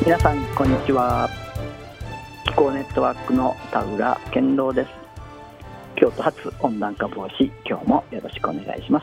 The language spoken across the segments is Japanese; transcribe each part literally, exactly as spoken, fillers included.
皆さんこんにちは。気候ネットワークの田浦健郎です。京都発温暖化防止、今日もよろしくお願いします。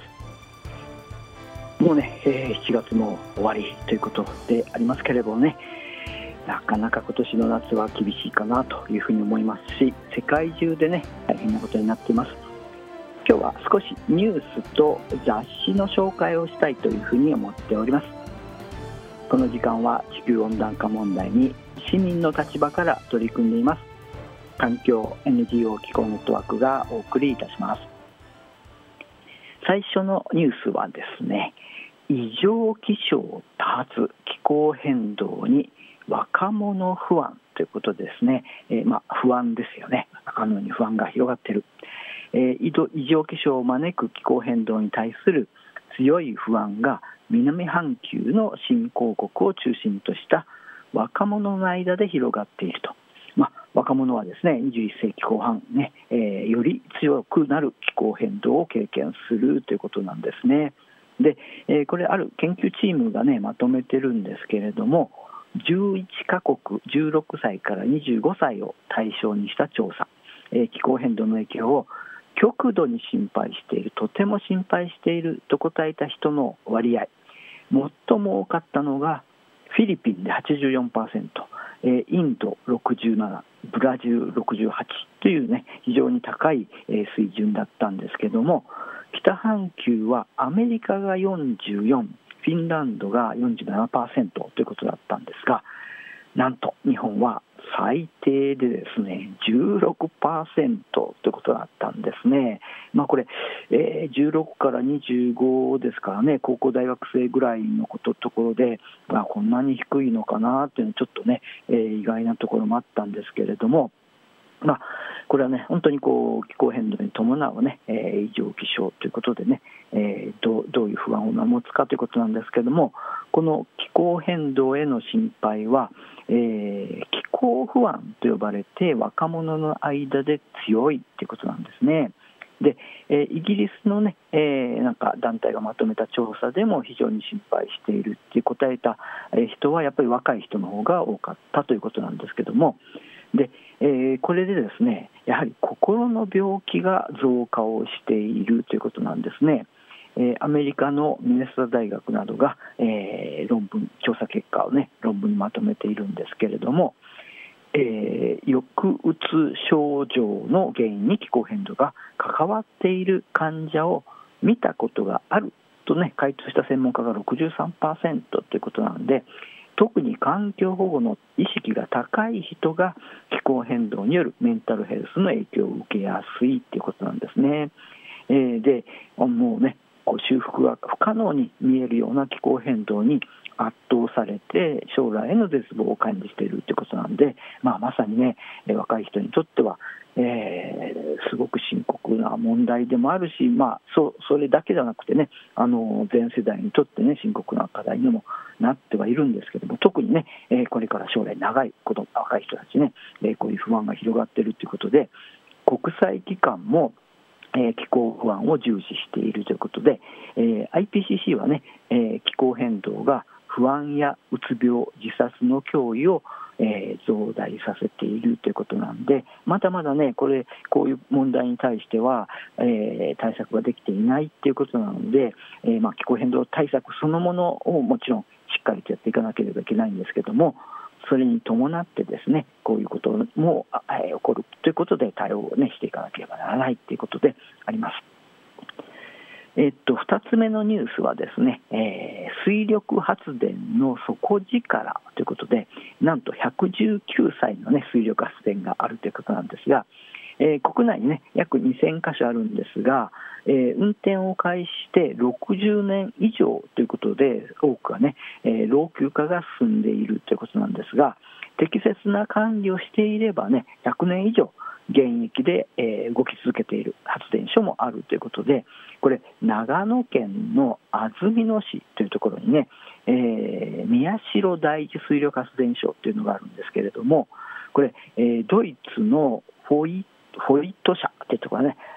もうね、えー、しちがつも終わりということでありますけれどもね、なかなか今年の夏は厳しいかなというふうに思いますし、世界中でね大変なことになっています。今日は少しニュースと雑誌の紹介をしたいというふうに思っております。この時間は地球温暖化問題に市民の立場から取り組んでいます環境 エヌジーオー 気候ネットワークがお送りいたします。最初のニュースはですね、異常気象多発、気候変動に若者不安ということですね。えー、まあ不安ですよね。若者に不安が広がっている、えー、異常気象を招く気候変動に対する強い不安が南半球の新興国を中心とした若者の間で広がっていると。まあ、若者はですね、にじゅういっせいき後半ね、えー、より強くなる気候変動を経験するということなんですね。で、えー、これある研究チームがねまとめてるんですけれども、じゅういちかこくじゅうろくさいからにじゅうごさいを対象にした調査、えー、気候変動の影響を極度に心配している、とても心配していると答えた人の割合、最も多かったのがフィリピンで はちじゅうよんパーセント、インドろくじゅうなな、ブラジルろくじゅうはちというね非常に高い水準だったんですけども、北半球はアメリカがよんじゅうよん、フィンランドが よんじゅうななパーセント ということだったんですが、なんと日本は最低でですね じゅうろくパーセント ということだったんですね。まあこれ、えー、じゅうろくからにじゅうごですからね、高校大学生ぐらいのことところで、まあ、こんなに低いのかなというのはちょっとね、えー、意外なところもあったんですけれども、まあ、これはね本当にこう気候変動に伴うね、えー、異常気象ということでね、えー、どう、どういう不安を持つかということなんですけれども、この気候変動への心配は、えー、気候不安と呼ばれて若者の間で強いということなんですね。で、えー、イギリスのね、えー、なんか団体がまとめた調査でも非常に心配しているって答えた人はやっぱり若い人の方が多かったということなんですけども、で、えー、これでですね、やはり心の病気が増加をしているということなんですね。えー、アメリカのミネソタ大学などが、えー、論文調査結果をね論文にまとめているんですけれども、えー、抑うつ症状の原因に気候変動が関わっている患者を見たことがあるとね回答した専門家が ろくじゅうさんパーセント ということなので、特に環境保護の意識が高い人が気候変動によるメンタルヘルスの影響を受けやすいということなんですね。えー、でもうねこう修復が不可能に見えるような気候変動に圧倒されて将来への絶望を感じているということなんで、まあ、まさにね若い人にとっては、えー、すごく深刻な問題でもあるし、まあ、そ, それだけじゃなくてね、あの全世代にとってね深刻な課題にもなってはいるんですけども、特にね、えー、これから将来長い子供若い人たちね、えー、こういう不安が広がっているということで、国際機関もえー、気候不安を重視しているということで、えー、アイピーシーシー はね、えー、気候変動が不安やうつ病、自殺の脅威を、えー、増大させているということなんで、まだまだねこれこういう問題に対しては、えー、対策ができていないということなので、えーまあ、気候変動対策そのものをもちろんしっかりとやっていかなければいけないんですけども、それに伴ってですねこういうことも起こるということで対応を、ね、していかなければならないということであります。えっと、ふたつめのニュースはですね、えー、水力発電の底力ということで、なんとひゃくじゅうきゅうさいの、ね、水力発電があるということなんですが、えー、国内に、ね、約にせんかしょあるんですが、えー、運転を開始してろくじゅうねん以上ということで多くは、ねえー、老朽化が進んでいるということなんですが、適切な管理をしていれば、ね、ひゃくねん以上現役で、えー、動き続けている発電所もあるということで、これ長野県の安曇野市というところにね、えー、宮代第一水力発電所というのがあるんですけれども、これ、えー、ドイツのフォイフォイト社というところね、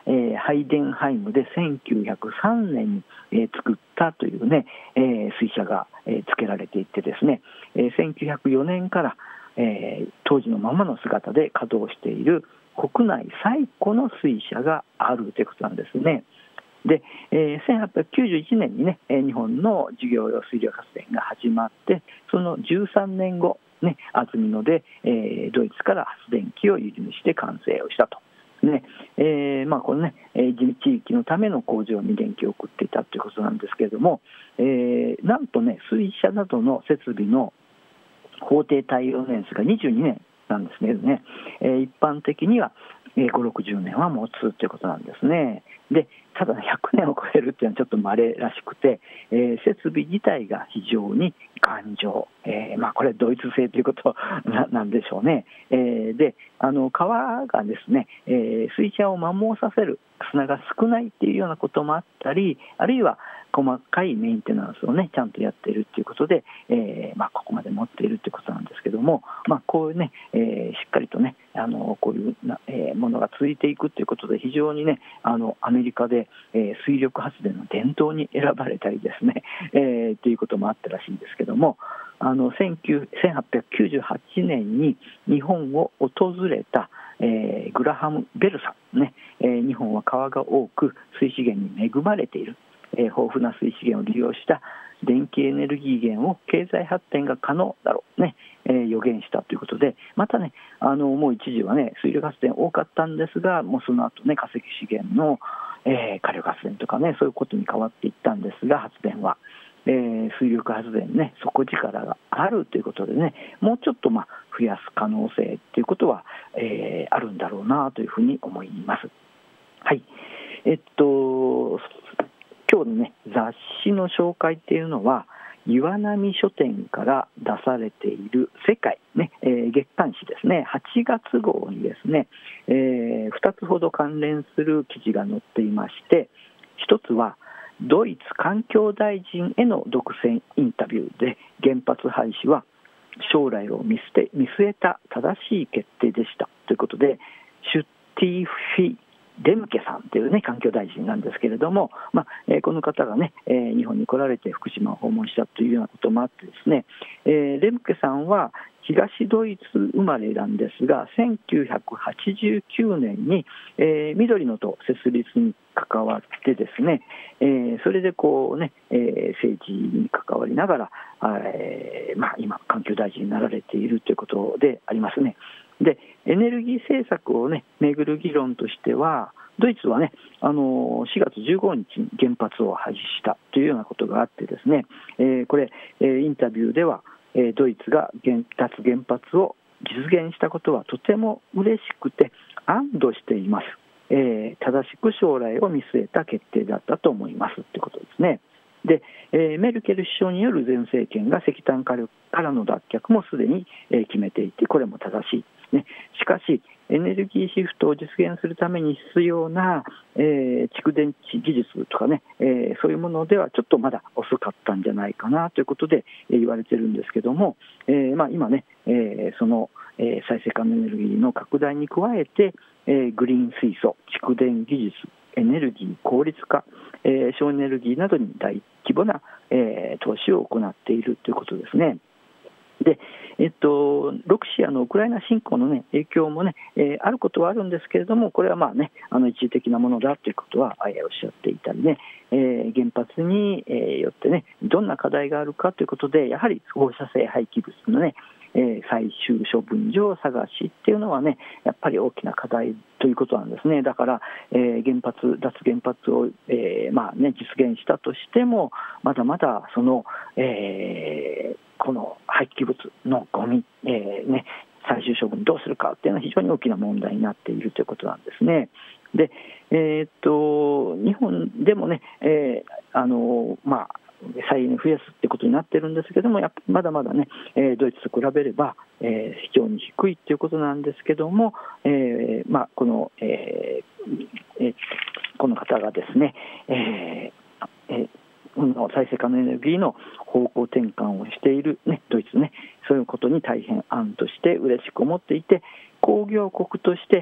えー、ハイデンハイムでせんきゅうひゃくさんねんに、えー、作ったというね、えー、水車が、えー、付けられていてですね、えー、せんきゅうひゃくよねんから、えー、当時のままの姿で稼働している国内最古の水車があるということなんですね。で、えー、せんはっぴゃくきゅうじゅういちねんにね、日本の事業用水力発電が始まって、そのじゅうさんねんご、ね、安曇野で、えー、ドイツから発電機を輸入して完成をしたと。ねえーまあ、このね、地域のための工場に電気を送っていたということなんですけれども、えー、なんとね、水車などの設備の法定耐用年数がにじゅうにねんなんですね。えー、一般的にはごじゅう、ろくじゅうねんは持つということなんですね。で、ただひゃくねんを超えるっていうのはちょっと稀らしくて、えー、設備自体が非常に頑丈、えーまあ、これドイツ製ということな, なんでしょうね。えー、で、あの川がですね、えー、水車を摩耗させる砂が少ないっていうようなこともあったり、あるいは細かいメンテナンスをねちゃんとやっているということで、えーまあ、ここまで持っているということなんですけども、まあ、こういうね、えー、しっかりとねあのこういうな、えー、ものが続いていくということで、非常にねあのアメリカで、えー、水力発電の伝統に選ばれたりですね、えー、ということもあったらしいんですけども、あのせんはっぴゃくきゅうじゅうはちねんに日本を訪れた、えー、グラハム・ベルさんね、えー、日本は川が多く水資源に恵まれている、えー、豊富な水資源を利用した電気エネルギー源を経済発展が可能だろうね、えー、予言したということで、またねあのもう一時はね水力発電多かったんですが、もうその後ね化石資源の、えー、火力発電とかねそういうことに変わっていったんですが、発電は、えー、水力発電ね底力があるということでね、もうちょっとまあ増やす可能性ということは、えー、あるんだろうなというふうに思います。はい、えっと今日のね雑誌の紹介っていうのは岩波書店から出されている世界、ねえー、月刊誌ですね、はちがつ号にですね、えー、ふたつほど関連する記事が載っていまして、ひとつはドイツ環境大臣への独占インタビューで、原発廃止は将来を見据え、見据えた正しい決定でしたということで、シュッティフィレムケさんという、ね、環境大臣なんですけれども、まあえー、この方が、ねえー、日本に来られて福島を訪問したというようなこともあってですね、えー、レムケさんは東ドイツ生まれなんですが、せんきゅうひゃくはちじゅうきゅうねんに、えー、緑の党設立に関わってですね、えー、それでこう、ねえー、政治に関わりながら、えーまあ、今環境大臣になられているということでありますね。でエネルギー政策をねめぐる議論としては、ドイツはねあのしがつじゅうごにちに原発を廃止したというようなことがあってですね、えー、これ、えー、インタビューでは、えー、ドイツが原脱原発を実現したことはとても嬉しくて安堵しています、えー、正しく将来を見据えた決定だったと思いますということですね。で、えー、メルケル首相による前政権が石炭火力からの脱却もすでに、えー、決めていて、これも正しいね、しかしエネルギーシフトを実現するために必要な、えー、蓄電池技術とかね、えー、そういうものではちょっとまだ遅かったんじゃないかなということで、えー、言われてるんですけども、えーまあ、今ね、えー、その、えー、再生可能エネルギーの拡大に加えて、えー、グリーン水素、蓄電技術、エネルギー効率化、えー、省エネルギーなどに大規模な、えー、投資を行っているということですね。でえっと、ロシアのウクライナ侵攻の、ね、影響も、ねえー、あることはあるんですけれども、これはまあ、ね、あの一時的なものだということは、えー、おっしゃっていたりね、えー、原発に、えー、よって、ね、どんな課題があるかということで、やはり放射性廃棄物の、ねえー、最終処分場探しっていうのは、ね、やっぱり大きな課題ということなんですね。だから、えー、原発脱原発を、えーまあね、実現したとしても、まだまだその、えーこの廃棄物のゴミ、えーね、最終処分どうするかっていうのは非常に大きな問題になっているということなんですね。で、えー、っと日本でもね、えーあのまあ、再エネ増やすってことになってるんですけども、やっぱまだまだね、えー、ドイツと比べれば、えー、非常に低いということなんですけども、えーまあ、この、えーえー、この方がですね、えーえーの再生可能エネルギーの方向転換をしている、ね、ドイツね、そういうことに大変安として嬉しく思っていて、工業国として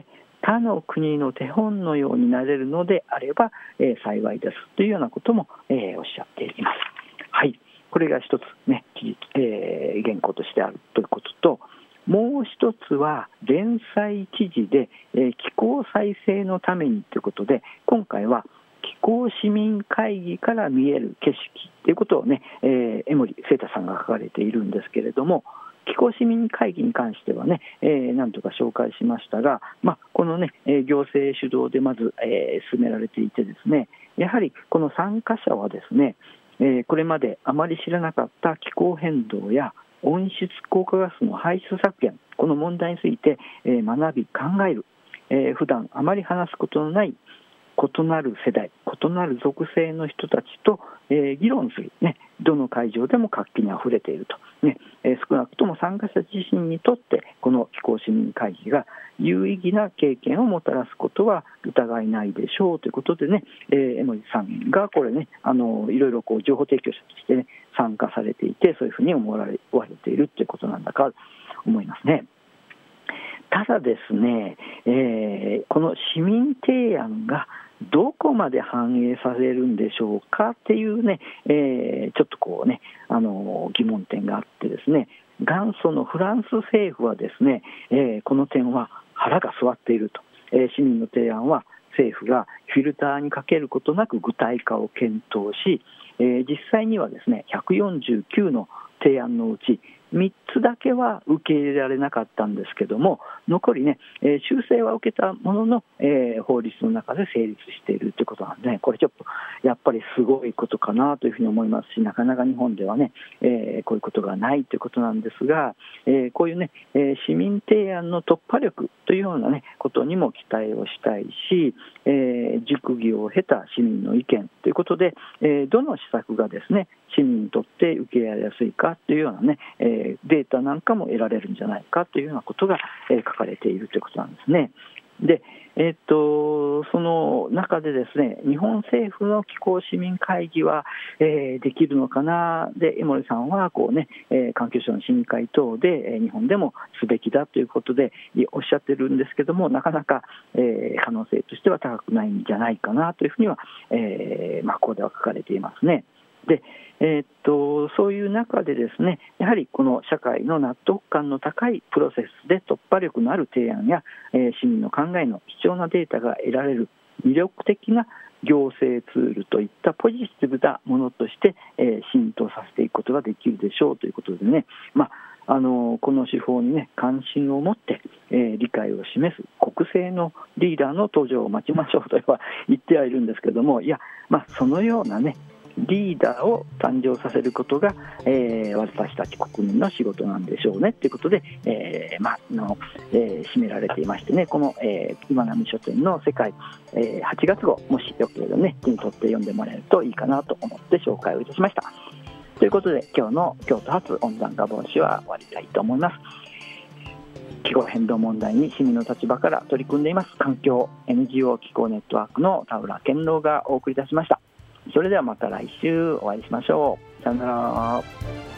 他の国の手本のようになれるのであれば、えー、幸いですというようなことも、えー、おっしゃっています。はい、これが一つね、えー、原稿としてあるということと、もう一つは連載記事で、えー、気候再生のためにということで、今回は気候市民会議から見える景色ということをね、えー、江森聖太さんが書かれているんですけれども、気候市民会議に関してはね、えー、何とか紹介しましたが、まあ、このね、えー、行政主導でまず、えー、進められていてですね、やはりこの参加者はですね、えー、これまであまり知らなかった気候変動や温室効果ガスの排出削減、この問題について、えー、学び考える、えー、普段あまり話すことのない異なる世代、異なる属性の人たちと、えー、議論する、ね、どの会場でも活気にあふれていると、ねえー、少なくとも参加者自身にとってこの気候市民会議が有意義な経験をもたらすことは疑いないでしょうということでね、えー、江森さんがこれね、あのいろいろこう情報提供者として、ね、参加されていて、そういうふうに思われているということなんだか思いますね。ただですね、えー、この市民提案がどこまで反映されるんでしょうかっていうね、えー、ちょっとこうね、あの疑問点があってですね、元祖のフランス政府はですね、えー、この点は腹が据わっていると、えー、市民の提案は政府がフィルターにかけることなく具体化を検討し、えー、実際にはですね、ひゃくよんじゅうきゅうの提案のうちみっつだけは受け入れられなかったんですけども、残りね、えー、修正は受けたものの、えー、法律の中で成立しているということなんで、ね、これちょっとやっぱりすごいことかなというふうに思いますし、なかなか日本ではね、えー、こういうことがないということなんですが、えー、こういうね、えー、市民提案の突破力というようなねことにも期待をしたいし、えー、熟議を経た市民の意見ということで、えー、どの施策がですね市民にとって受け入れられやすいかというようなね、えー、データなんかも得られるんじゃないかというようなことが、えー、書かれているということなんですね。で、えー、っとその中でですね、日本政府の気候市民会議は、えー、できるのかな、で江森さんはこう、ねえー、環境省の審議会等で、えー、日本でもすべきだということでおっしゃってるんですけども、なかなか、えー、可能性としては高くないんじゃないかなというふうには、えーまあ、ここでは書かれていますね。でえー、っとそういう中でですね、やはりこの社会の納得感の高いプロセスで突破力のある提案や、えー、市民の考えの貴重なデータが得られる魅力的な行政ツールといったポジティブなものとして、えー、浸透させていくことができるでしょうということでね、まああのこの手法に、ね、関心を持って、えー、理解を示す国政のリーダーの登場を待ちましょうとは言ってはいるんですけども、いや、まあ、そのようなねリーダーを誕生させることが、えー、私たち国民の仕事なんでしょうねということで、えーまあのえー、締められていましてね、この、えー、今波書店の世界、えー、はちがつ号、もしよければね手に取って読んでもらえるといいかなと思って紹介をいたしました。ということで、今日の京都発温暖化防止は終わりたいと思います。気候変動問題に市民の立場から取り組んでいます環境 エヌジーオー 気候ネットワークの田浦健郎がお送りいたしました。それではまた来週お会いしましょう。さよなら。